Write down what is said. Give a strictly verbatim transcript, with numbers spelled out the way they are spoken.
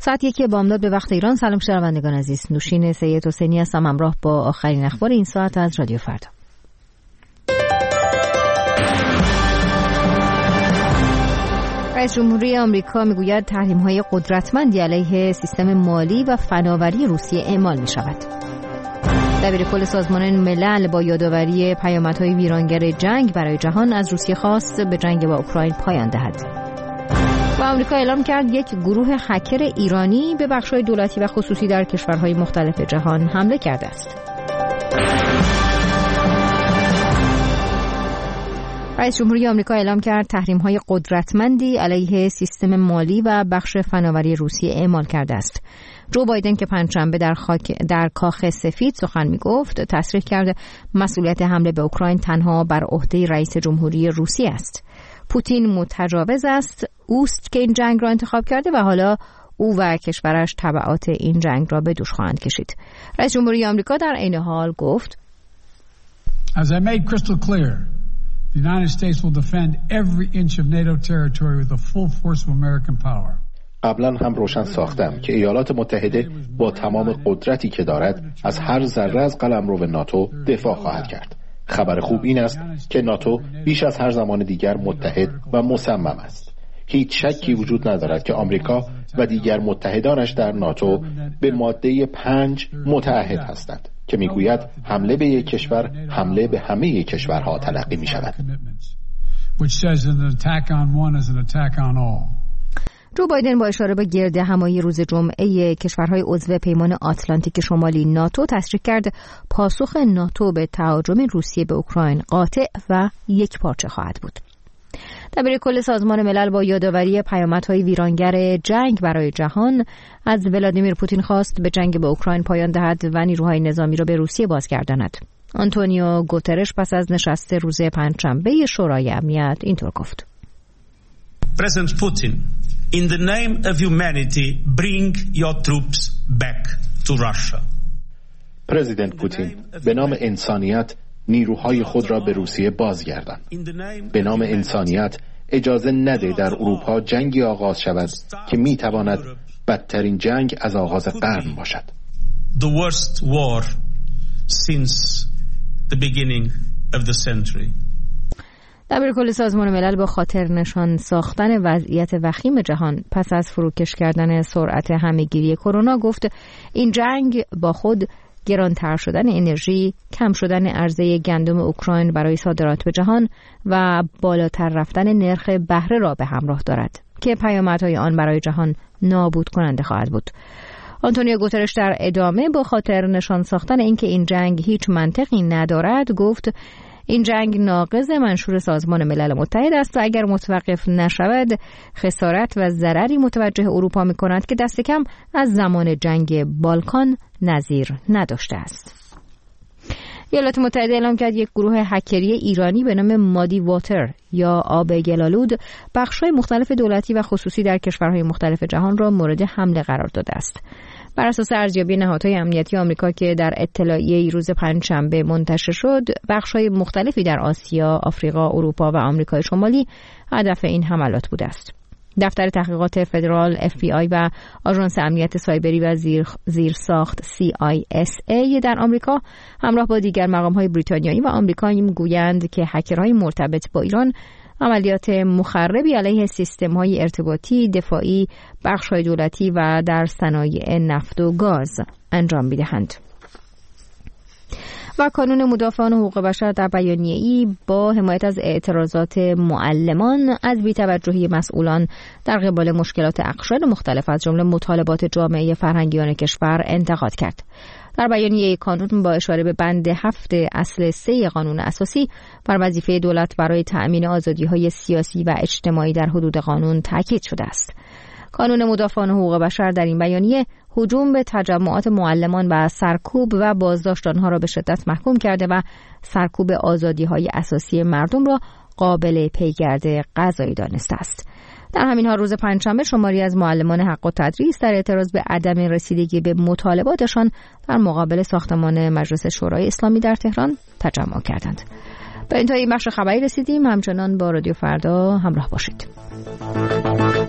ساعت یکی بامداد به وقت ایران. سلام شنوندگان عزیز، نوشین سید حسینی هستم همراه با آخرین اخبار این ساعت از رادیو فردا. رئیس جمهوری آمریکا میگوید تحریم‌های قدرتمندی علیه سیستم مالی و فناوری روسیه اعمال می‌شود. دبیرکل سازمان ملل با یادآوری پیامدهای ویرانگر جنگ برای جهان از روسیه خواست به جنگ با اوکراین پایان دهد. و آمریکا اعلام کرد یک گروه هکر ایرانی به بخش‌های دولتی و خصوصی در کشورهای مختلف جهان حمله کرده است. رئیس جمهوری آمریکا اعلام کرد تحریم‌های قدرتمندی علیه سیستم مالی و بخش فناوری روسیه اعمال کرده است. جو بایدن که پنجشنبه در خاک در کاخ سفید سخن می‌گفت، تصریح کرد مسئولیت حمله به اوکراین تنها بر عهده رئیس جمهوری روسیه است. پوتین متجاوز است، اوست که این جنگ را انتخاب کرده و حالا او و کشورش تبعات این جنگ را به دوش خواهند کشید. رئیس جمهوری آمریکا در عین حال گفت: As I made crystal clear, the United States will defend every inch of NATO territory with the full force of American power. قبلا هم روشن ساختم که ایالات متحده با تمام قدرتی که دارد از هر ذره از قلمرو ناتو دفاع خواهد کرد. خبر خوب این است که ناتو بیش از هر زمان دیگر متحد و مصمم است. هیچ شکی وجود ندارد که آمریکا و دیگر متحدانش در ناتو به ماده پنج متعهد هستند که میگوید حمله به یک کشور حمله به همه کشورها تلقی می شود. جو بایدن با اشاره به گرد همایی روز جمعه کشورهای عضو پیمان آتلانتیک شمالی ناتو تصریح کرد پاسخ ناتو به تهاجم روسیه به اوکراین قاطع و یک پارچه خواهد بود. دبیرکل سازمان ملل با یادآوری پیامدهای ویرانگر جنگ برای جهان از ولادیمیر پوتین خواست به جنگ با اوکراین پایان دهد و نیروهای نظامی را به روسیه بازگرداند. آنتونیو گوترش پس از نشست روز پنجشنبه شورای امنیت اینطور گفت: President Putin, in the name of humanity, bring your troops back to Russia. پرزیدنت پوتین، به نام انسانیت نیروهای خود را به روسیه بازگردان. به نام انسانیت اجازه نده در اروپا جنگی آغاز شود که می تواند بدترین جنگ از آغاز قرن باشد. The worst war since the beginning of the century. دبیرکل سازمان ملل با خاطر نشان ساختن وضعیت وخیم جهان پس از فروکش کردن سرعت همهگیری کرونا گفت این جنگ با خود گرانتر شدن انرژی، کم شدن عرضه گندم اوکراین برای صادرات به جهان و بالاتر رفتن نرخ بهره را به همراه دارد که پیامدهای آن برای جهان نابود کننده خواهد بود. آنتونیو گوترش در ادامه با خاطر نشان ساختن اینکه این جنگ هیچ منطقی ندارد گفت این جنگ ناقض منشور سازمان ملل متحد است و اگر متوقف نشود خسارت و ضرری متوجه اروپا می کند که دست کم از زمان جنگ بالکان نظیر نداشته است. ایالات متحده اعلام کرد یک گروه هکری ایرانی به نام مادی واتر یا آب گلالود بخش‌های مختلف دولتی و خصوصی در کشورهای مختلف جهان را مورد حمله قرار داده است. بر اساس ارزیابی نهادهای امنیتی آمریکا که در اطلاعیه روز پنجشنبه منتشر شد، بخش‌های مختلفی در آسیا، آفریقا، اروپا و آمریکای شمالی هدف این حملات بوده است. دفتر تحقیقات فدرال اف بی آی و آژانس امنیت سایبری و زیر زیرساخت سی آی اس ای در آمریکا همراه با دیگر مقام‌های بریتانیایی و آمریکایی می‌گویند که هکرهای مرتبط با ایران عملیات مخربی علیه سیستم‌های ارتباطی، دفاعی، بخش‌های دولتی و در صنایع نفت و گاز انجام می‌دهند. و کانون مدافعان حقوق بشر در بیانیه‌ای با حمایت از اعتراضات معلمان از بی‌توجهی مسئولان در قبال مشکلات اقشار مختلف از جمله مطالبات جامعه فرهنگیان کشور انتقاد کرد. در بیانیه کانون با اشاره به بند هفت اصل سه قانون اساسی بر وظیفه دولت برای تأمین آزادی‌های سیاسی و اجتماعی در حدود قانون تاکید شده است. کانون مدافعان حقوق بشر در این بیانیه هجوم به تجمعات معلمان و سرکوب و بازداشت آنها را به شدت محکوم کرده و سرکوب آزادی‌های اساسی مردم را قابل پیگرد قضایی دانسته است. در همین حال روز پنجشنبه شماری از معلمان حق التدریس در اعتراض به عدم رسیدگی به مطالباتشان در مقابل ساختمان مجلس شورای اسلامی در تهران تجمع کردند. به انتهای این بخش خبری رسیدیم. همچنان با رادیو فردا همراه باشید.